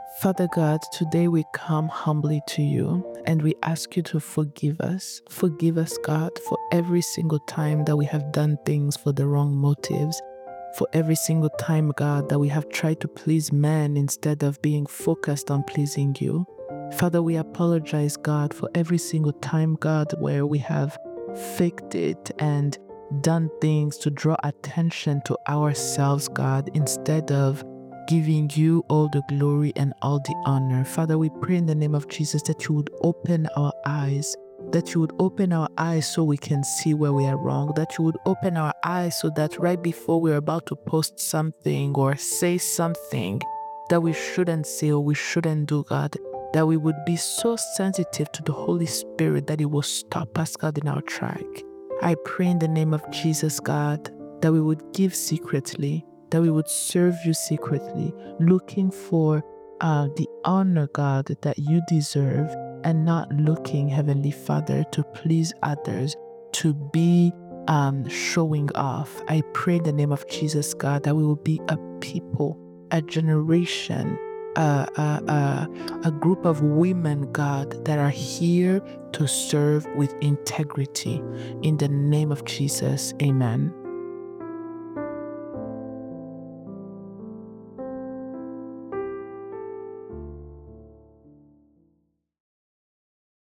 Father God, today we come humbly to you and we ask you to forgive us. Forgive us, God, for every single time that we have done things for the wrong motives, for every single time, God, that we have tried to please man instead of being focused on pleasing you. Father, we apologize, God, for every single time, God, where we have faked it and done things to draw attention to ourselves, God, instead of giving you all the glory and all the honor. Father, we pray in the name of Jesus that you would open our eyes, that you would open our eyes so we can see where we are wrong, that you would open our eyes so that right before we're about to post something or say something that we shouldn't say or we shouldn't do, God, that we would be so sensitive to the Holy Spirit that it will stop us, God, in our track. I pray in the name of Jesus, God, that we would give secretly, that we would serve you secretly, looking for the honor, God, that you deserve, and not looking, Heavenly Father, to please others, to be showing off. I pray in the name of Jesus, God, that we will be a people, a generation, a group of women, God, that are here to serve with integrity. In the name of Jesus, amen.